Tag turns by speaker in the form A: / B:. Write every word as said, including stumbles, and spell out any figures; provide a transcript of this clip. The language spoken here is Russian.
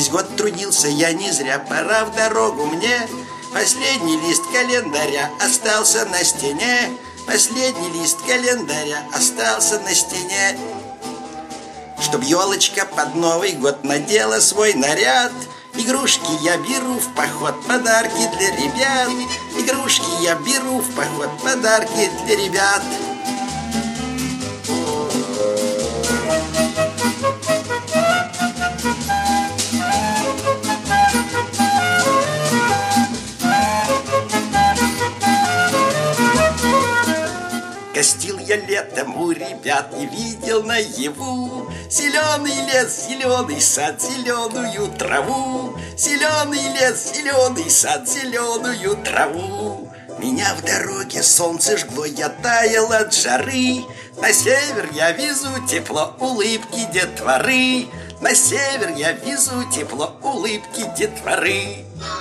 A: Весь год трудился я не зря, пора в дорогу мне. Последний лист календаря остался на стене. Последний лист календаря остался на стене. Чтоб елочка под Новый год надела свой наряд. Игрушки я беру в поход, подарки для ребят. Игрушки я беру в поход, подарки для ребят. Гостил я летом у ребят и видел наяву зеленый лес, зеленый сад, зеленую траву. Зеленый лес, зеленый сад, зеленую траву. Меня в дороге солнце жгло, я таял от жары. На север я везу тепло, улыбки детворы. На север я везу тепло, улыбки детворы.